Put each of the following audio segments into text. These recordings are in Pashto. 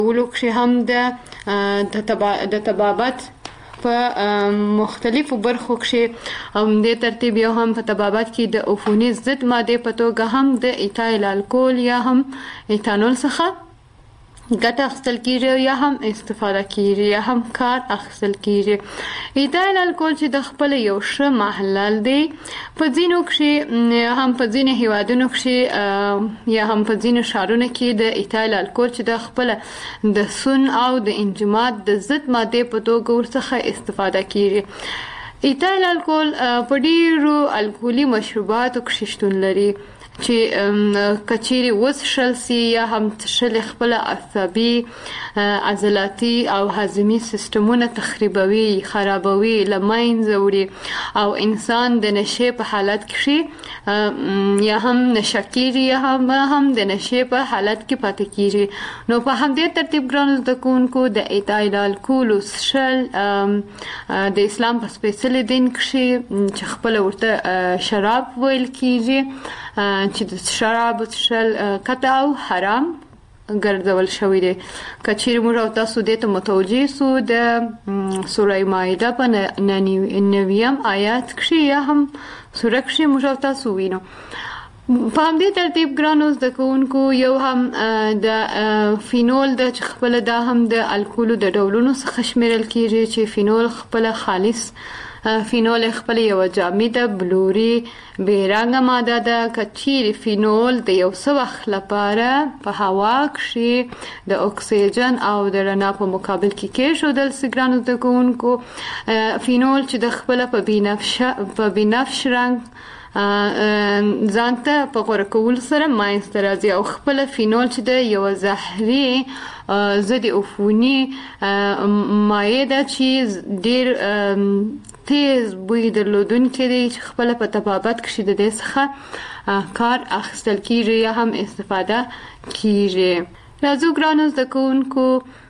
ولو کښې هم د طبابت په مختلفو برخو کښې او دې ترتیب یو هم په طبابت کې د عفوني ضد مادې په توګه هم د ایتایل الکول یا هم ایتانول څخه ګټه اخیستل کېږي یا هم استفاده کېږي یا هم کار اخیستل کېږي. ایتایل الکول چې د خپل یو ښه محلل دی په ځینو کښې هم په ځینو هیوادونو کښې یا هم په ځینو ښارونو کې د ایتایل الکول چې د خپل د سون او د انجماد د ضد مادې په توګه ورڅخه استفاده کېږي. ایتایل الکول په ډېرو الکولي مشروباتو کښې شتون لري چې کچيري وڅښل سي یا هم څښل خپل عصبي عضلاتي او هضمي سیستمونه تخریبوي خرابوي لمنځه وړي او انسان د نشې په حالت کې یا هم نشه کېږي یا هم د نشې په حالت کې پاتې کېږي. نو په همدې ترتیب ګرانو زده کوونکو د ایتایل الکول څښل د اسلام په سپېڅلي دین کښې چې خپل ورته شراب ویل کېږي چې د شراب څښل قطع او حرام ګرځول شوی دی. که چیرې موږ او تاسو دې ته متوجه سو د سوره مائده په 9 آیات کښې یا هم سوره کښې موږ او تاسو وینو. په همدې ترتیب ګرانو زده کوونکو یو هم د فینول د چې خپل دا هم د الکولو د ډولونو څخه شمیرل کېږي چې فینول خپل خالص فینول خپل یو جامده بلوري بې رنګه ماده ده. که چیرې فینول د یو څه وخت لپاره په هوا کښې د اکسیجن او د رڼا په مقابل کې کېښودل سي ګرانو زده کوونکو فینول چې د خپل په بنفش رنګ ځانته په غوره کولو سره منځته راځي او خپل فینول چې د یو زهري ضد عفوني مایع ده چې ډېر تیز بوی درلودونکی دی چې خپل په طبابت کښې د دې څخه کار اخیستل کېږي یا هم استفاده کېږي. راځو ګرانو زده کوونکو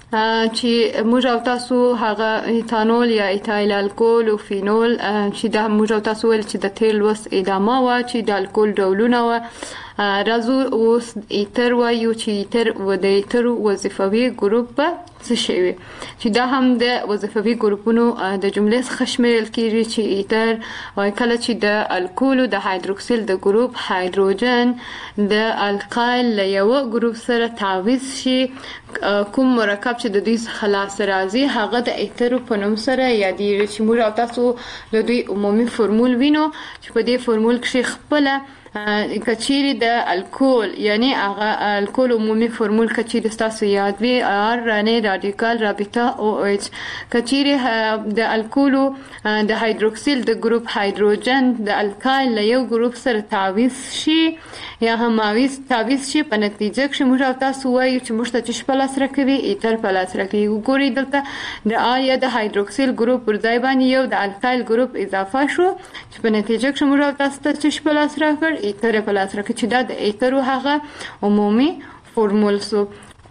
چې موږ او تاسو هغه ایتانول یا ایتایل الکول او فینول چې دا موږ او تاسو ویل چې د تیل وس ادامه وه چې د الکول ډولونه وه. راځو اوس ایتر وایو چې د ایترو وظیفوي ګروپ به څه شی وي چې دا هم د وظیفوي ګروپونو د جملې څخه شمیرل کېږي چې ایتر وایي کله چې د الکولو د هایدروکسیل د ګروپ هایدروجن د القایل له یوه ګروپ سره تعویض شي کوم مرکب چې د دوی څخه لاسته راځي هغه د ایترو په نوم سره یادېږي چې موږ او تاسو د دوی عمومي فرمول وینو چې په دې فرمول کښې خپله کچيري د الکول یعنی هغه الکول عمومي فرمول کچيري ستاسو یاد وي ار رانه رادیکال رابطه او ایچ کچيري د الکولو د هایدروکسیل د ګروپ هایدروجن د الکایل له یو ګروپ سره تعویض شي یا هم تعویض شي په نتیجه کښې موږ او تاسو وایو چې موږ ته چې په لاس راکوي ایتر په لاس راکوي. وګورئ دلته د یا د هایدروکسیل ګروپ پر ځای باندې یو د الکایل ګروپ اضافه شو چې په نتیجه کښې موږ او تاسو ته چې په لاس راکړ ایتر په لاس راکړي چې دا د ایترو هغه عمومي فورمول سو.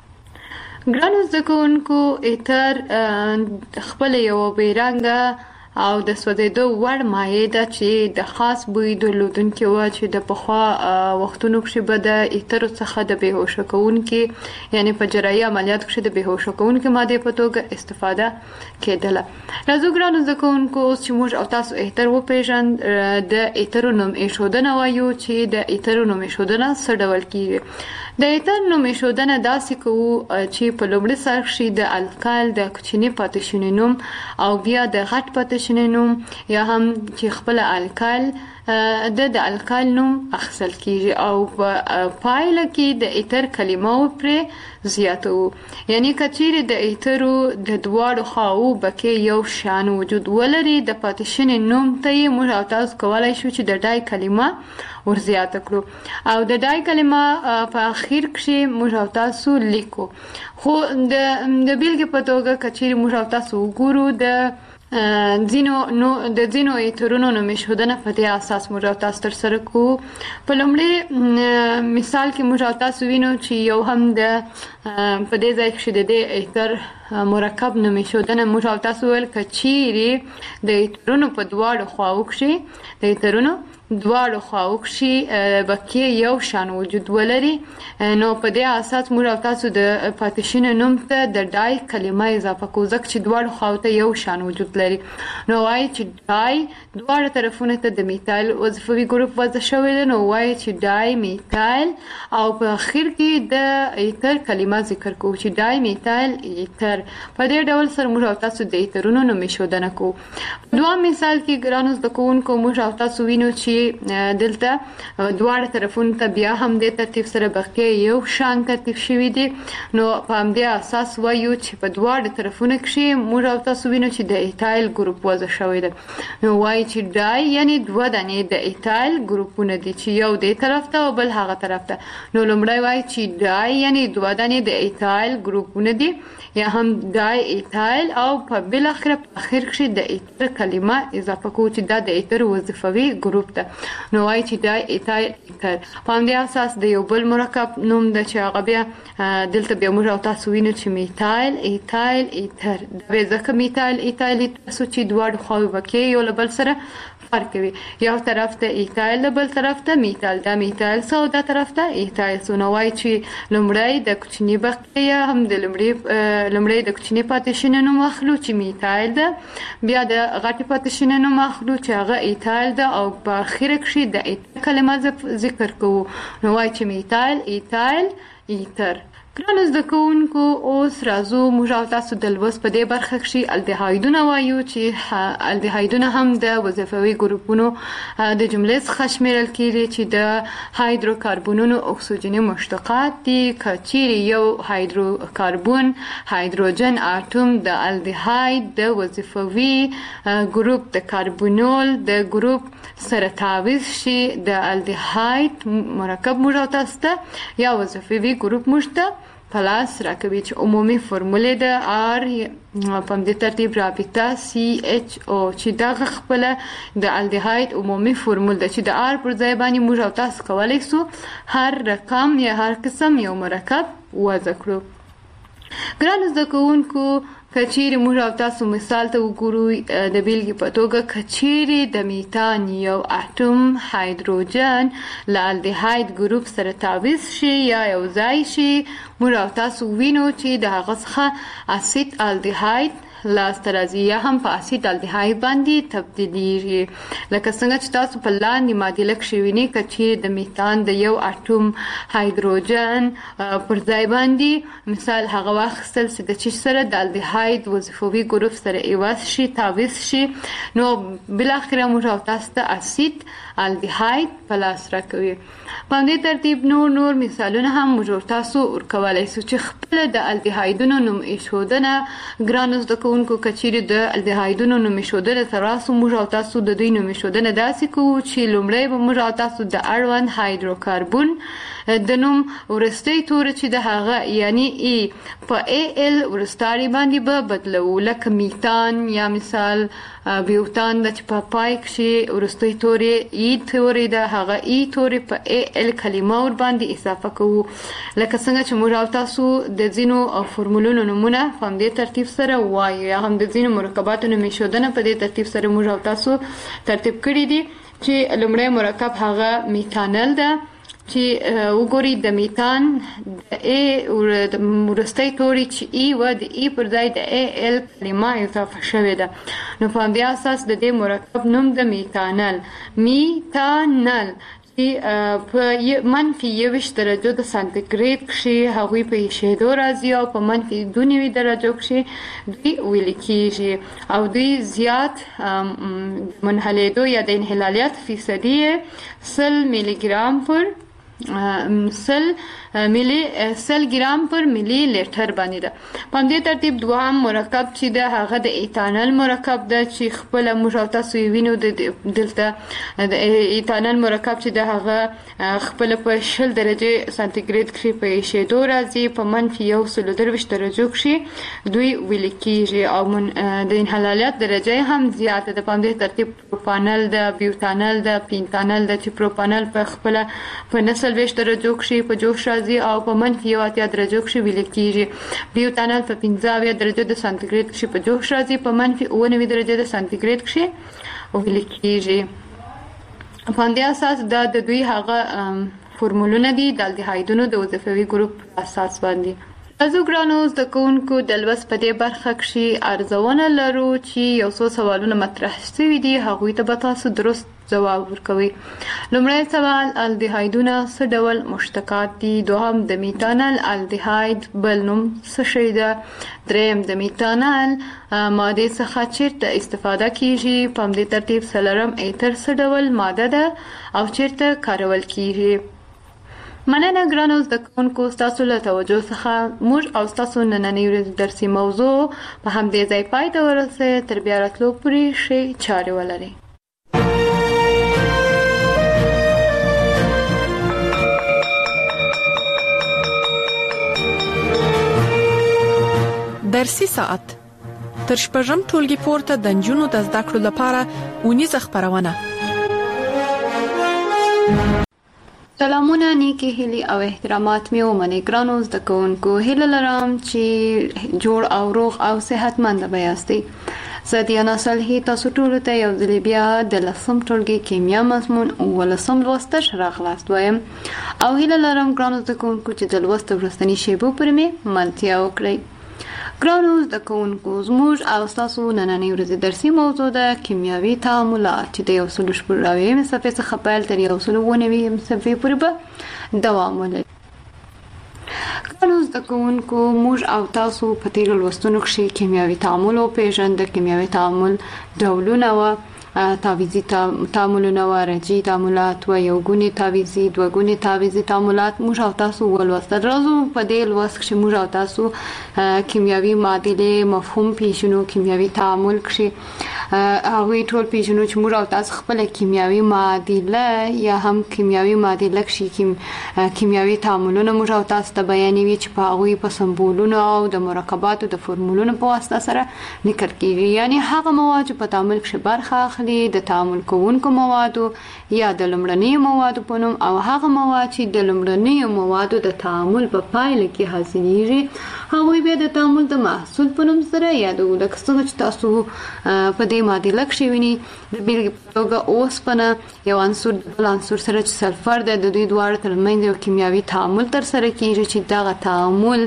ګرانو زده کوونکو ایتر خپل یو بې رنګه او د سوځېدو وړ مایع ده چې د خاص بوی درلودونکې وه چې د پخوا وختونو کښې به د ایترو څخه د بېهوشه کوونکې یعنې په جراحي عملیاتو کښې د بېهوشه کوونکې مادې په توګه استفاده کېدله. راځو ګرانو زده کوونکو اوس چې موږ او تاسو ایتر وپېژند د ایترو نوم ایښودنه وایو چې د ایترو نوم ایښودنه څه ډول کېږي. د ایتر نوم ایښودنه داسې کوو چې په لومړي سر کښې د الکایل د کوچني پاتې شوني نوم او بیا د غټ پاتې شوني نوم یا هم چې خپل الکایل د الکایل نوم اخیستل کېږي او په پایله کې د ایتر کلمه پرې زیاتوو. یعنی که چیرې د ایترو د دواړو خواوو بکې یو شان وجود ولري د پاتې شوني نوم ته یې موږ او تاسو کولی شو چې د ډای کلمه ورزیاته کړو او د ډای کلمه په اخیر کښې موږ او تاسو لیکو. خو د بیلګې په توګه که چیرې موږ او تاسو وګورو د ځینو ایترونو نوم ایښودنه په دې اساس موږ او تاسو ترسره کوو. په لومړي مثال کې موږ او تاسو وینو چې یو هم په دې ځای کښې د دې ایتر مرکب نوم ایښودنه موږ او تاسو ویل که چیرې د ایترونو په دواړو خواوو کښې د ایترونو دواړو خواو کښې بقیې یو شان وجود ولري، نو په دې اساس موږ او تاسو د پاتې نوم ته د ډای کلمه اضافه کوو، ځکه چې دواړو خواو ته یو شان وجود لري. نو وایي چې ډای دواړو طرفونو ته د میتایل وظیفوي ګروپ وضع شوی دی، نو وایي چې ډای میتایل، او په اخر کې د ایتر کلمه ذکر کوو چې ډای میتایل ایتر. په دې ډول سره موږ او تاسو د ایترونو نوم ایښودنه کوو. دوام مثال کې ګرانو زده کوونکو موږ او تاسو وینو چې دلته دواړو طرفونو ته بیا هم د ترتیب سره بقیه یو شان ترتیب شوي دي، نو په همدې اساس وایو چې په دواړو طرفونو کښې موږ او تاسو وینو چې د ایتایل ګروپ وضع شوی دی. نو وایي چې ډای یعنی دوه دانې د ایتایل ګروپونه دي چې یو دې طرف ته او بل هغه طرف ته. نو لومړی وایي چې ډای یعنی دوه دانې د ایتایل ګروپونه دي یا هم ډای ایتایل، او په بالاخره په اخر کښې د ایتر کلمه اضافه کوو چې دا د ایتر وظیفوي ګروپ ده. نو وایي چې ډای ایتایل ایتر. په همدې اساس د یو بل مرکب نوم ده چې هغه بیا دلته بیا موږ او تاسو وینو چې میتایل ایتایل ایتر. دا بیا ځکه میتایل ایتایل تاسو چې دواړو خواوې بقیې یو له بل سره فرق کوي، یو طرف ته ایتایل بل طرف ته میتایل، دا میتایل سو دا طرف ته ایتایل سو. نو وایي چې لومړی د کوچني بقیه هم د لومړی د کوچني پاتې نوم اخلو چې میتایل ده، بیا د غټې پاتې نوم اخلو چې هغه ایتایل ده، او په اخره کښې د ایتر کلمه ذکر کوو. نو وایي چې میتایل ایتایل ایتر. ګرانو زده کوونکو اوس راځو موږ او تاسو د لوست په دې برخه کښې الدهایدونه وایو چې الدهایدونه هم د وظیفوي ګروپونو د جملې څخه شمیرل کېږي چې د هایدروکاربونونو اکسیجني مشتقات دي. که چیرې یو هایدروکاربون هایدروجن اتوم د الدهاید د وظیفوي ګروپ د کاربونول د ګروپ سره تعویض شي، د الدهاید مرکب موږ او تاسو ته یا وظیفوي ګروپ موږ ته پلاس راکوي چې عمومي فرمولې د آر په همدې ترتیب رابطه CHO چې دغه خپله د الدهاید عمومي فرمول ده چې د آر پر ځای باندې موږ او تاسو کولی سو هر رقم یا هر قسم یو مرکب وضع کړو. ګرانو زده کوونکو که چیرې موږ او تاسو مثال ته وګورو د بیلګې په توګه که چیرې د میتان یو اتوم هایدروجن له الدهاید ګروپ سره تعویض شي یا یو ځای شي، موږ او تاسو وینو چې د هغه څخه اسید الدهاید لاسته راځي یا هم په اسید الدهاید باندې تبدیلیږي. لکه څنګه چې تاسو په لاندې معادله کښې وینئ که چیرې د میتان د یو اتوم هایدروجن پر ځای باندې مثال هغه واخیستل چې د چی سره د الدهاید وظیفوي ګروپ سره عوض شي تعویض شي، نو بالاخره موږ او تاسو ته اسید الدهاید په لاس راکوي. په همدې ترتیب نور مثالونه هم موږ او تاسو ورکولی سو چې خپله د الدهایدونو نوم ایښودنه ګرانو زده کوونکو که چیرې د الدهایدونو نوم ایښودنې ته راسو موږ او تاسو د دوی نوم ایښودنه داسې کوو چې لومړی به موږ او تاسو د اړوند هایدروکاربون د نوم وروستی توری چې د هغه یعنی ای په AL وروستاړي باندې به بدلوو، لکه میتان یا مثال بیوتان د چې په پای کښې وروستی توری ای توری د هغه ای توری په AL کلمه ور باندې اضافه کوو. لکه څنګه چې موږ او تاسو د ځینو فرمولونو نومونه په همدې ترتیب سره وایو یا هم د ځینو مرکباتو نوم ایښودنه په دې ترتیب سره موږ او تاسو ترتیب کړي دي چې لومړی مرکب هغه میتانل ده چې وګورئ د میتان د ای د وروستی توری چې ای و د ای پر ځای د AL کلمه اضافه شوې ده. نو په همدې اساس د دې مرکب نوم د میتانل چې په منفي 21 درجو د سانتیګریډ کښې هغوی په ایښېدو راځي او په منفي 92 درجو کښې دوی ویلې کېږي او دوی زیات منحلېدو یا د انحلالیت فیصدي 100 میلي ګرام پر 100 ګرام پر میلی لیټر باندې ده. په همدې ترتیب دوهم مرکب چې ده هغه د ایتانل مرکب ده چې خپله موږ او تاسو یې وینو دلته د ایتانل مرکب چې ده هغه خپله په 20 درجې سانتیګریډ کښې په ایښېدو راځي، په منفي 123 درجو کښې دوی ویلې کېږي او د انحلالیت درجه هم زیاته ده. په همدې ترتیب پروپانل ده، بیوتانل ده، پینتانل ده چې پروپانل په خپله په 40 درجو کښې په جوش راځي او په منفي 80 درجو کښې ویلې کېږي. بیوتانل په 15 درجو د سانتیګریډ کښې په جوش راځي، په منفي 99 درجو د سانتیګریډ کښې ویلې کېږي. په همدې اساس دا د دوی هغه فورمولونه دي د الډیهایدونو د وظیفوي ګروپ اساس باندې. تاسو ګرانو زده کوونکو د لوست په دې برخه کې ارزونه لرو چې یو څو سوالونه مطرح شوي دي، هغوی ته به تاسو درست جواب ورکوي. لومړی سوال، الډیهایدونه څه ډول مشتقات دي؟ دوهم، د میتانل الډیهاید بل نوم څه شی ده؟ دریم، د میتانل ماده څخه چیرته استفاده کیږي؟ په همدې ترتیب څلورم، ایتر څه ډول ماده ده او چیرته کارول کیږي؟ مننه ګرانو زده کوونکو ستاسو له توجه څخه. موږ او ستاسو نننۍ ورځې درسي موضوع په همدې ځای پای ته ورسوي. تر بیا راتلو پورې ښې چارې ولرئ. درسي ساعت تر شپږم ټولګي پورته د نجونو د زده کړو لپاره اونیزه خبرونه. سلامونه، نیکی هیلي او احترامات مې ومنئ ګرانو زده کوونکو. هیله لرم چې جوړ او روغ او صحتمند به یاستئ. زه دیانا صالحي تاسو ټولو ته یو ځل بیا د 10م ټولګي کیمیا مضمون 19م لوست راغلاست وایم او هیله لرم ګرانو زده کوونکو چې د لوست وروستنی شیبو پر مې ملتیا وکړئ. ګرانو زده کوونکو، زموږ او ستاسو نننۍ ورځې درسي موضوع ده کیمیاوي تعاملات چې د 190 صفحې څخه پیل تر 190 صفحې پورې به دوام ولري. ګرانو زده کوونکو، موږ او تاسو په تیرو لوستونو کې کیمیاوي تعامل وپېژند. د کیمیاوي تعامل ډولونه و تعویضي تعاملونه و رجعي تعاملات و یو ګوني تعویضي، دوه ګوني تعویضي تعاملات موږ او تاسو ولوستل. راځو په دې لوست کې موږ او تاسو کیمیاوي معادلې مفهوم پیژنو. کیمیاوي تعامل کې هغه ټول پیژنو چې موږ او تاسو خپل کیمیاوي معادله یا هم کیمیاوي معادله کې کیمیاوي تعاملونه موږ او تاسو ته بیانوي چې په هغه په سمبولونو او د مرکباتو د فورمولونو په واسطه سره لیکل کیږي. یعنی هغه مواد چې په تعامل کې برخه د تعامل کوونکو موادو یا د لومړنیو موادو په نوم او هغه مواد چې د لومړنیو موادو د تعامل په پایله کې حاصلېږي هغوی بیا د تعامل د محصول په نوم سره یادوو. لکه څنګه چې تاسو په دې معادله کې وینئ د بیلګې په توګه اوسپنه یو عنصر د بل عنصر سره چې سلفر ده، د دوی دواړو ترمنځ یو کیمیاوي تعامل ترسره کیږي چې دغه تعامل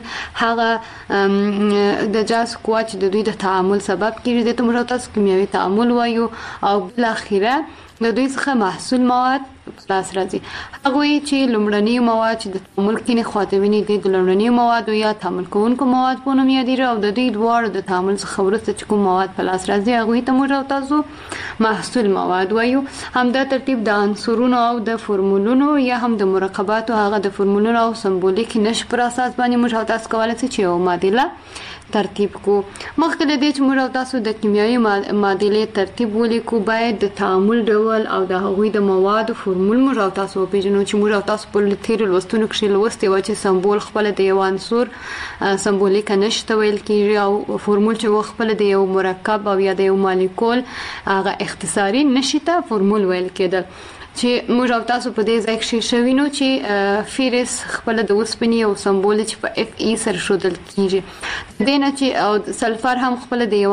هغه د جاز قوه چې د دوی د تعامل سبب کیږي د موږ تاسو کیمیاوي تعامل وایو او بل اخیره د دوی څخه محصول مواد خلاص راځي. هغه چې لومړنی مواد چې د تعامل کې نه خاطبیني دي د لومړنی مواد یا تعامل کوونکو مواد په نوم یادېږي او د دوی دواړو د تعامل څخه وروسته چې کوم مواد خلاص راځي هغه ته موږ تاسو محصول مواد وایو. همدا ترتیب د عنصرونو او د فورمولونو یا هم د مرکباتو هغه د فورمولونو او سمبولیک نش پر اساس باندې موږ تاسو کولای شئ چې یو معادله ترتیب کو. مخکې له دې چې موږ تاسو د کیمیاوي معادلې ترتیب ولیکو باید د تعامل ډول او د هغوی د موادو فورمول موږ تاسو پیژنو چې موږ تاسو په تیر لوستونو کې لوستي و چې سمبول خپل د یو عنصر سمبولیک نشته ویل کیږي او فورمول چې خپل د یو مرکب او یا د یو مالیکول هغه اختصاري نشته فورمول ویل کېدل. چې موږ تاسو په دې ځای کې شوینو چې فیرس خپل د اوسپنې او سمبول چې په اف ای سره شودل کیږي دینه چې او سلفر هم خپل د یو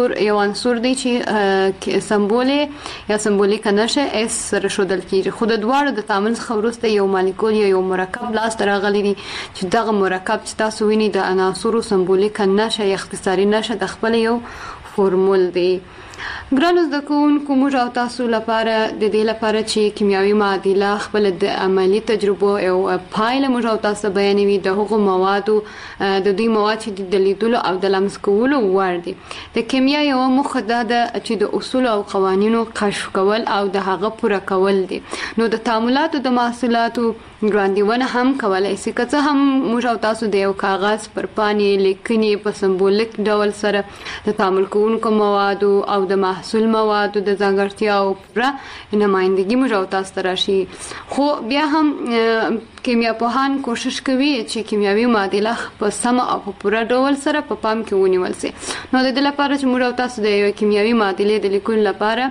عنصر دی چې سمبول یا سمبولیک نشه اس سره شودل کیږي. خو د دواړو د تعامل څخه وروسته یو مالیکول یا یو مرکب لاس ته راغلی دی چې دغه مرکب چې تاسو وینئ د عناصرو سمبولیک نشه یا اختصاري نشه د خپل یو فورمول دی. ګرانو زده کوونکو، موږ او تاسو لپاره د دې لپاره چې کیمیاوي معادله خپل د عملی تجربو او پایله موږ او تاسو بیانوي د هغو موادو د دوی مواد چې د لیدلو او د لمس کولو وړ دي. د کیمیا یو موخه ده چې د اصول او قوانینو کشف کول او د هغه پوره کول دي. نو د تعاملاتو د محصولاتو ګراندیونه هم کولای شي که څه هم موږ او تاسو د یو کاغذ پر پاڼې لیکنې په سمبولیک ډول سره د تعامل کوونکو موادو او د محصول موادو د ځانګړتیاو پوره نمائندګي موږ او تاسو ته راشي. خو بیا هم کیمیا پوهان کوشش کوي چې کیمیاوي معادله په سمه او په پوره ډول سره په پام کې ونیول شي. نو د دې لپاره چې موږ او تاسو د کیمیاوي معادلې د لیکلو لپاره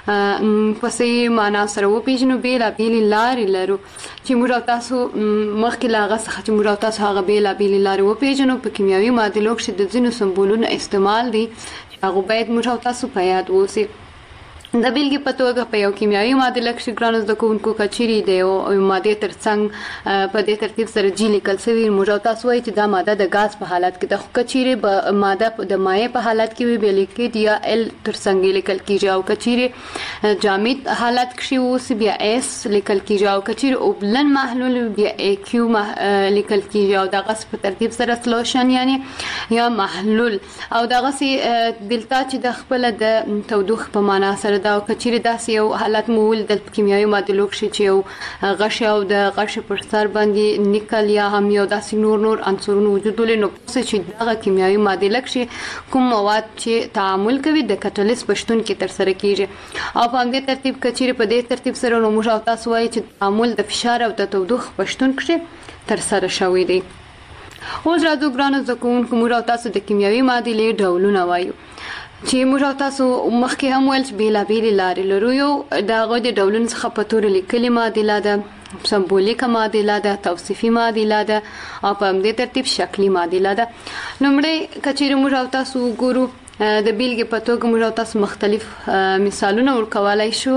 پسې معنا سره وپیژنو بیلابېلې لارې لرو چې موږ تاسو مخکې له هغه څخه چې موږ تاسو هغه بیلابېلې لارې وپیژنو په کیمیاوي معادلو کې د ځینو سمبولونو استعمال دي هغه باید موږ تاسو په یاد ووسي. د بیلګې په توګه په یو کیمیاوي معادله کې ګرانو زده کوونکو کچيري دی او ماده ترڅنګ په دې ترتیب سره جی لیکل شوی موږ تاسو وایي چې دا ماده د غاز په حالت کې د کچيري ماده د مایع په حالت کې وي بل کې یا ال ترڅنګ لیکل کیږي او کچيري جامد حالت کې اوس بیا اس لیکل کیږي او کچيري او بلن محلول بیا ای کیو لیکل کیږي او د غاز په ترتیب سره سولوشن یعنی یا محلول او دغه سي دلته چې د خپل د تودوخه په معنا سره دا کچيري داسې یو حالت مول د کیمیاوي معادلو کې چې یو غش او د غش پر سر باندې نیکل یا هم یو داسې نور عنصرونه وجود لري نو چې دغه کیمیاوي معادله کې کوم مواد چې تعامل کوي د کټالیس پښتون کې تر سره کیږي او په همدې ترتیب کچيري په دې ترتیب سره نو موږ تاسو وایي چې تعامل د فشار او د تودوخه پښتون کې تر سره شوی دی. اوس راځو ګرانو زده کوونکو موږ تاسو د کیمیاوي معادلې ډولونه وایو چې موږ تاسو مخکې هم ویل چې بیلابېل لارې لرو یو د هغه د ډولونو څخه په تور لیکلي معادله ده سمبولیک معادله ده توصیفي معادله ده او په همدې ترتیب شکلي معادله ده. لومړی کچېرې موږ تاسو ګورو د بیلګې په توګه موږ تاسو مختلف مثالونه ورکولای شو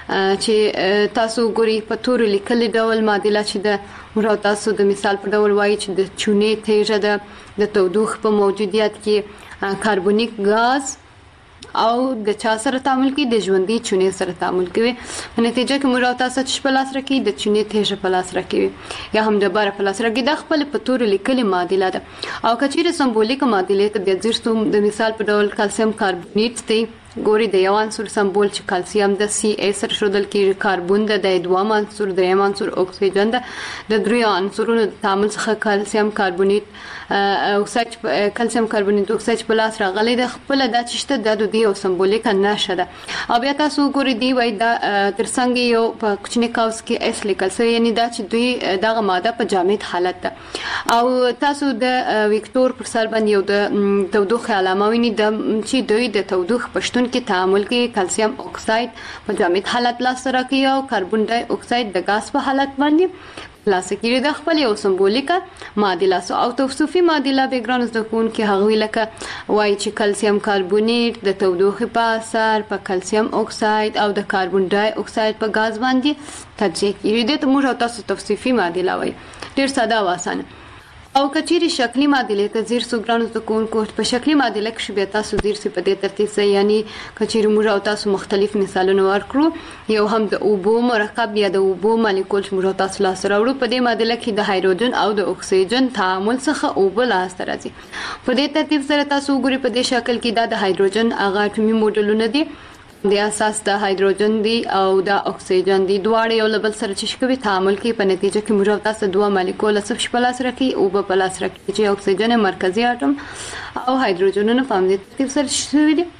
چې تاسو ګوري په تور لیکلي ډول معادله چې د موږ تاسو د مثال په ډول وایي چې د چونې تیږه ده د تودوخه په موجودیت کې کاربونیک غاز او د چا سره تعامل کوي د ژوندۍ چونې سره تعامل کوي په نتیجه کې موږ تاسو چې په لاس راکې د چونې تیږه په لاس راکې یا هم د بار په لاس راکې د خپل په تور لیکلي معادله ده او کچېره سمبولیک معادله ته بیا ځرستو د مثال په ډول کلسیم کاربونیټ دی ګوري د یو عنصر سمبول چې کلسیم د سی اس سره شودل کې کاربون د دوام عنصر دریم عنصر اکسیجن د درې عنصرونو د تعامل څخه کلسیم کاربونیټ اکساید کلسیم کاربونیټ اکساید په لاس راغلي د خپل د چشته د دوی او سمبولیک نشه ده او بیا تاسو ګوري دی وای دا ترڅنګ یو په کوچنی کاوس کې اس لیکل سوی یعنی دا چې دوی دغه ماده په جامد حالت ده او تاسو د وکتور پر سر باندې یو د تودوخه علامه ویني د چې دوی د تودوخه پښتون کې تعامل کې کلسیم اکساید په جامد حالت لاس سره کوي او کاربن ډای اکساید د غاز په حالت باندې لاس کې د خپل یو سمبولیک معادله او توصیفي معادله به ګرانز د کون کې هغه لکه وایي چې کلسیم کاربونیټ د تودوخه په اثر په کلسیم اکساید او د کاربن ډای اکساید په غاز باندې تجزیه کیږي د موږ تاسو توصیفي معادله وایي ډیر ساده او اسانه او کچيري شکلي معادله ته زیر سوګرانو د کوونکو په شکلي معادله کې بیا تاسو زیر سي په دې ترتیب سره یعنی کچيري موږ تاسو مختلف مثالونه ورکړو یو هم د اوبو مرکب یا د اوبو مالیکول چې موږ تاسو لاس راوړو په دې معادله کې د هایدروجن او د اکسیجن تعامل څخه اوبو لاس راځي په دې ترتیب سره تاسو ګوري په دې شکل کې د هایدروجن هغه اټومي موډلونه دي د اساس د هایدروجن دی او د اکسیجن دی دواړه یو بل سره چې کوي تعامل کوي په نتیجه کې موږ تاسو دوه مالیکول صرف په لاس راکې او په لاس راکې چې اکسیجن مرکزی اټوم او هایدروجنونه په همدې ترتیب سره شوي دي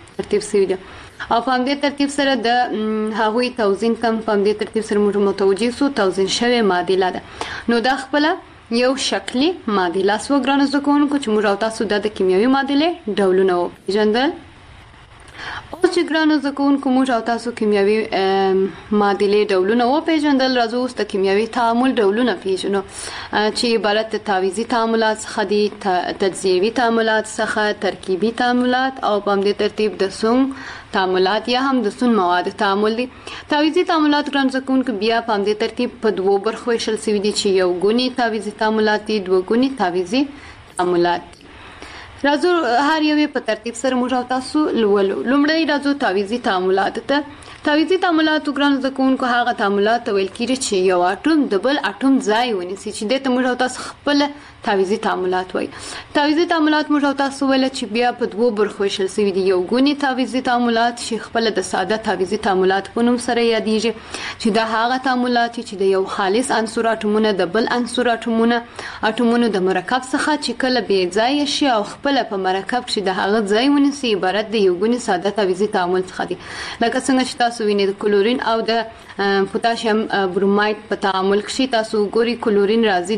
او په همدې ترتیب سره د هغوی توزین کم په همدې ترتیب سره موږ متوجه سو توزین شوی معادله ده نو دا خپل یو شکلی معادله سو ګرانو زده کوونکو چې موږ تاسو د کیمیاوي معادلې ډولونه وپېژندل اوس چې ګرانو زده کوونکو موږ تاسو کیمیاوي معادلې ډولونه وپېژندل راځو اوس د کیمیاوي تعامل ډولونه پیژنو چې عبارت د تعویضي تعاملات څخه دي تجزیوي تعاملات څخه ترکیبي تعاملات او په همدې ترتیب د سون تعاملات یا هم د سون مواد تعامل دي تعویضي تعاملات ګرانو زده کوونکو بیا په همدې ترتیب په دوو برخو ویشل شوي دي چې یو ګوني تعویضي تعاملات دي دوه ګوني تعویضي تعاملات راځو هر یو په ترتیب سره موږ تاسو لولو لومړی راځو تعویضي تعاملات ته تعویضي تعاملات ګرانو زده کوونکو هغه تعاملات ویل کیږي چې یو اټوم د بل اټوم ځای ونیسي چې د موږ تاسو خپل تعویضي تعاملات وایي تعویضي تعاملات موږ تاسو ول چې بیا په دوه برخو ویشل شوي دي یو ګوني تعویضي تعاملات چې خپل د ساده تعویضي تعاملات په نوم سره یادېږي چې دا هغه تعاملات چې د یو خالص عنصر اټومونه د بل عنصر اټومونو د مرکب څخه چې کله بې ځای شي او خپل په مرکب چې د هغه ځای ونیسي عبارت د یو ګوني ساده تعویضي تعامل څخه دي لکه څنګه چې تاسو وینئ د کلورین او د پوتاشیم برومایډ په تعامل کې تاسو ګوري کلورین راځي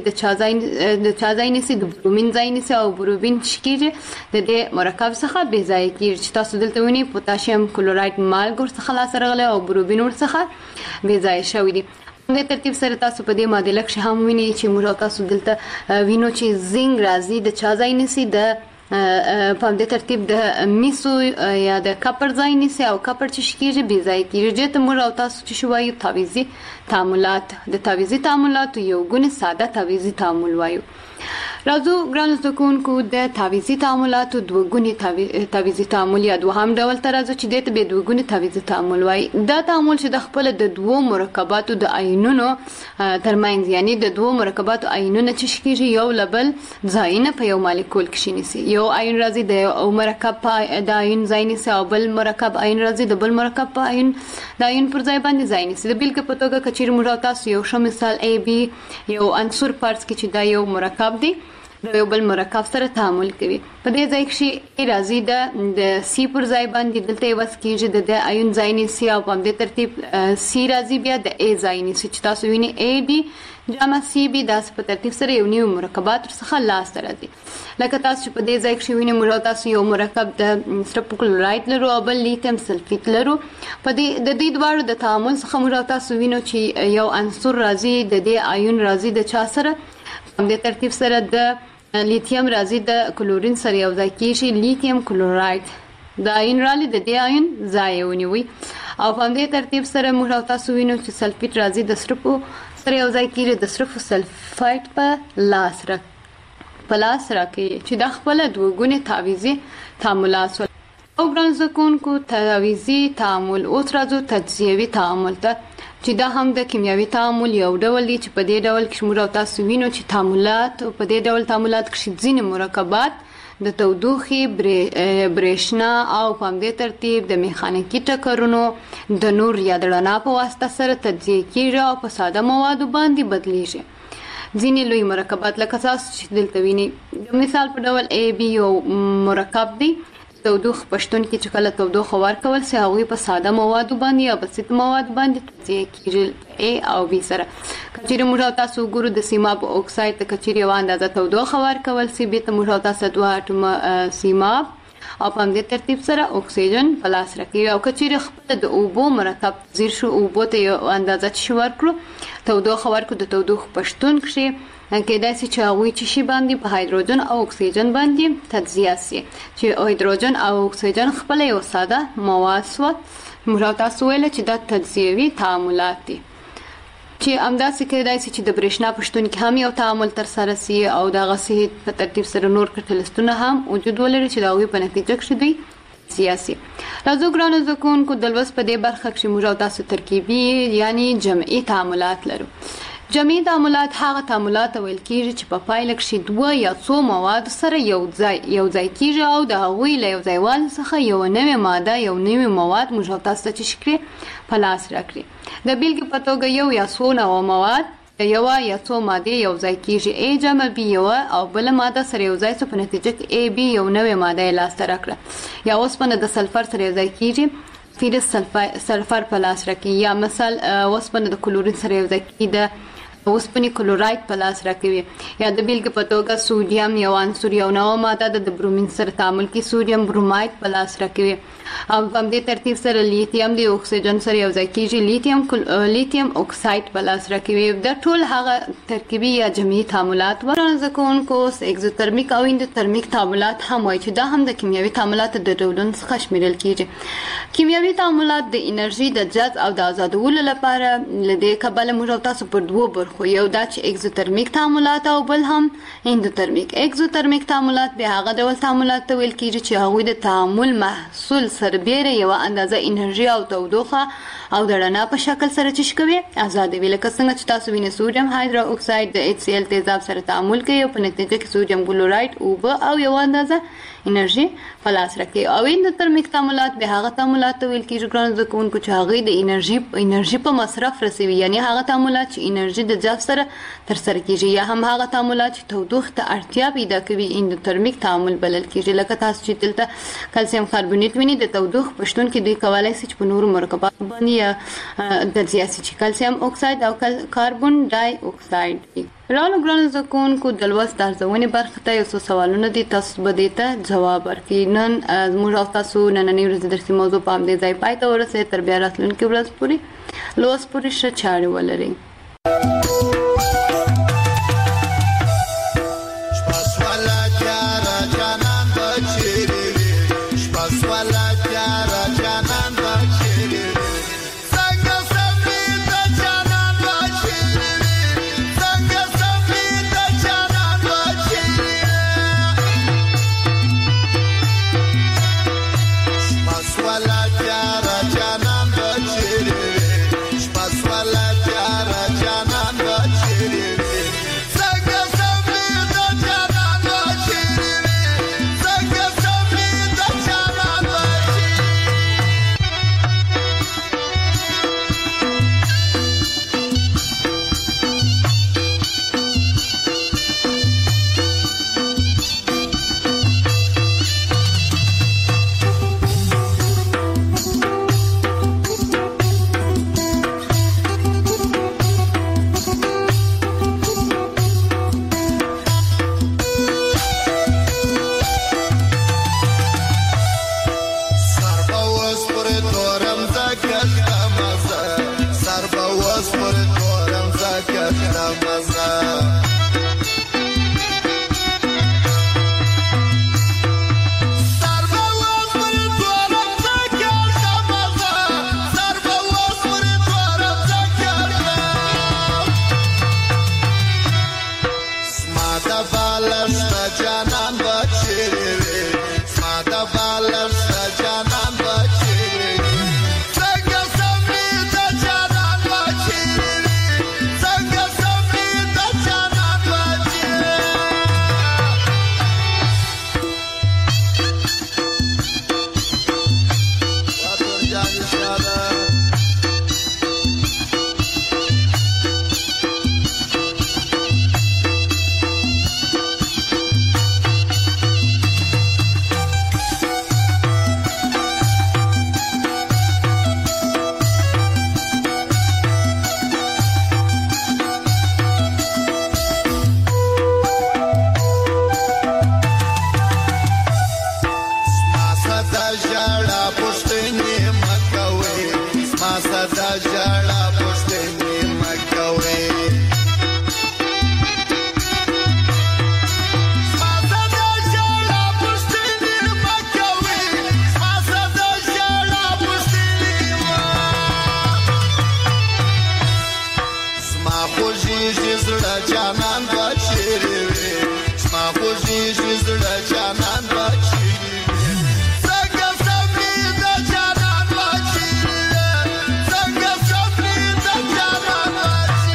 د چا ځای نسی د برومین ځای نسی او برومین شکیږي د دې مرکب څخه بې ځای کیږي چې تاسو دلته وینئ پوتاشیم کلورایډ مالګ ورڅخه لاس راغلی او برومین ورڅخه بې ځای شوی دی د ترتیب سره تاسو په دې معادله کې هم وینئ چې موږ تاسو دلته وینو چې زنګ راځي د چا ځای نسی د په دې ترتیب د میسو یا د کپر ځای نیسي او کپر چې شکیږي بي ځای کیږي ته موږ او تاسو چې شوایو تعویزي تعاملات د تعویزي تعاملات یو ګونه ساده تعویزي تعامل وایو. راځو ګران زده کوونکو د تعویزي تعاملاتو دوه ګوني تعویزي تعامل یا دوهم ډول ته راځو چې د به دوه ګوني تعویزي تعامل وایي. دا تعامل چې د خپل د دوه مرکباتو د آیونونو ترمنځ یعنی د دوه مرکباتو آیونونه چې شکیږي یو لبل ځایونه په یو مالیکول کې شینسي. یو آیون راځي د یو مرکب په د آیون ځای نیسي او بل مرکب آیون راځي د بل مرکب په آیون د آیون پر ځای باندې ځای نیسي. د بیلګې په توګه کچیر موږ تاسو یو ښه مثال ای بي یو عنصر فرض کړئ چې دا یو مرکب دی یو بل مرکب سره تعامل کوي. په دې ځای کې راځي د سی پر ځای باندې دلته وس کېږي د آیون ځای نیسي او په دې ترتیب سی راځي بیا د ای ځای نیسي چې تاسو وینئ ای بي جمع سی بي داس په ترتیب سره یو نیو مرکبات څخه لاس راځي. لکه تاسو په دې ځای کې وینئ موږ تاسو یو مرکب د سرپ کلوراید لرو او بل لیتیم سلفیت لرو. په دې د دې دواړو د تعامل څخه موږ تاسو وینو چې یو عنصر راځي د دې آیون راځي د چا سره په دې ترتیب سره د لیتیم راځي د کلورین سره یو ځای کېږي لیتیم کلوراید د آیون راځي د دې آیون ځای ونیوي او په دې ترتیب سره موږ تاسو وینو چې سلفیت راځي د سرپو سره یو ځای کېږي د سرپو سلفایت په لاس راکې چې د خپل دوه ګونې تعویزي تعاملات او ګران زده کوونکو تعویزي تعامل اوس راځو تجزیوي تعامل ته چې دا هم د کیمیاوي تعامل یو ډول دی چې په دې ډول کې موږ تاسو وینو چې تعاملات په دې ډول تعاملات کې ځینې مرکبات د تودوخې برېښنا او په دې ترتیب د میخانیکي ټکرونو د نور یا د رڼا په واسطه سره تجزیه کیږي او په ساده موادو باندې بدلیږي. ځینې لوی مرکبات لکه تاسو چې دلته وینئ د مثال په ډول ای بي یو مرکب دی تودوخه پښتون کې چې کله تودوخه ورکول سي هغه په ساده موادو باندې یا بسیط مواد باندې تجزیه کیږي ای او بي سره. کچېرې موږ تاسو ګورو د سیماب اکساید ته کچېرې یو اندازه تودوخه ورکول سي به ته موږ تاسو دوه اټوم سیماب او په دې ترتیب سره اکسیجن پلاس راکوي او کچېرې خپل د اوبو مرکب زیر شو اوبو ته یو اندازه چې ورکړو تودوخه ورکړو د تودوخه پښتون کې کېدای شي چې هغوی چې شي باندې په هایدروجن او اکسیجن باندې تجزیه شي چې هایدروجن او اکسیجن خپل یو ساده مواد سو موږ تاسو ویل چې دا تجزیوي تعاملات دي چې همداسې کېدای شي چې د برېښنا پښتون کې هم یو تعامل تر سره شي او د غسي په ترتیب سره نور کټلستونه هم وجود ولري چې دا هغوی په نتیجه کې دوی سیاسي. راځو ګرانو زده کوونکو د لوست په دې برخه کې موږ تاسو ترکیبي یعنی جمعي تعاملات لرو. جمعي تعاملات هغه تعاملات ویل کېږي چې په پایله کې دوه یا څو مواد سره یو ځای کېږي او د هغوی له یو ځایوالي څخه یو نوې ماده یو نوې مواد موږ تاسو ته شکري په لاس راکړي. د بیلګې په توګه یو یا څو نوې مواد یو یا څو ماده یو ځای کېږي ای جمع بي یو او بل ماده سره یو ځای څه په نتیجه کې ای بي یو نوې ماده لاس ته راکړه یا اوسپنه د سلفر سره یو ځای کېږي فیرس سلفر په لاس راکړي یا مثال اوسپنه د کلورین سره یو ځای کېږي د اوسپنې کلوراید په لاس راکوي یا د بیلګې په توګه سودیم یو عنصر یو نوې ماده د برومین سره تعامل کې سودیم بروماید په لاس راکوي او په دې ترتیب سره لیتیم د اکسیجن سره یو ځای کېږي لیتیم اکساید په لاس راکوي. د ټول هغه ترکیبي یا جمعي تعاملات ورنه کوونکو اگزوترمیک او اندوترمیک تعاملات هم وایي چې دا هم د کیمیاوي تعاملاتو د ډولونو څخه شمیرل کېږي. کیمیاوي تعاملات د انرژي د جذب او د آزادولو لپاره لدې کبله موږ تاسو پر دوه برخو یو دا چې اگزوترمیک تعاملات او بل هم اندوترمیک. اگزوترمیک تعاملات به هغه ډول تعاملات ته ویل کېږي چې هغوی د تعامل محصول سربیره یو اندازه انرژي او تودوخه او د رڼا په شکل سره چې کوي آزادوي. لکه څنګه چې تاسو وینئ سوډیم هایدرو اکساید د HCl تیزاب سره تعامل کوي او په نتیجه کې سوډیم کلوراید اوبه او یو اندازه انرژي په لاس راکوي. او اندوترمیک تعاملات به هغه تعاملات ته ویل کېږي ګرانو زده کوونکو چې هغوی د انرژي په مصرف رسوي یعنی هغه تعاملات چې انرژي د جذب سره ترسره کېږي یا هم هغه تعاملات چې تودوخې ته اړتیا پیدا کوي اندوترمیک تعامل بلل کېږي. لکه تاسو چې دلته کلسیم کاربونیټ وینئ د تودوخې پښتون کې دوی کولی شي چې په نورو مرکباتو باندې تجزیه شي چې کلسیم اکساید او کاربون ډای اکساید دي. رالو ګرانو زده کوونکو د لوست د ارزونې برخې ته یو څو سوالونه دي تاسو به دې ته جواب ورکړئ. نن زموږ او تاسو نننۍ ورځې درسي موضوع په همدې ځای پای ته ورسوي. تر بیا راتلونکې ورځ پورې لوست پورې ښه چارې ولرئ. شپه سوله تیاره جانان ژړا پوښتنې مه کوئ زما ساده ژړا پوښتنې مه کوئ خوږیږي زړه جانان به چیرې وي زما خوږیږي زړه جانان به چیرې وي څنګه سمې د جانان به چیرې څنګه سمې د جانان به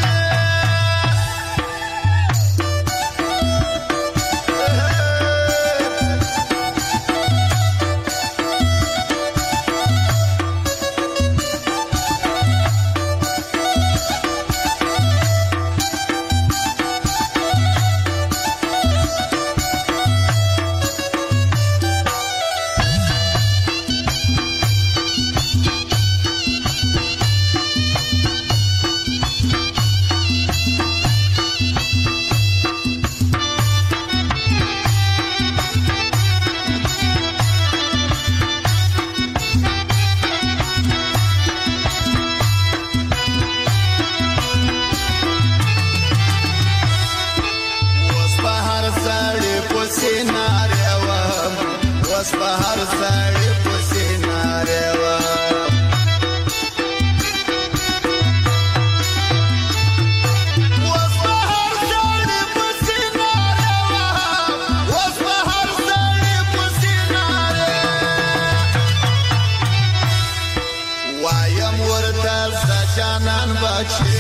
په هر سړي پسې نارې وم اوس په هر سړي پسې نارې وم اوس په هر سړي پسې نارې وایم ورته ستا جانان به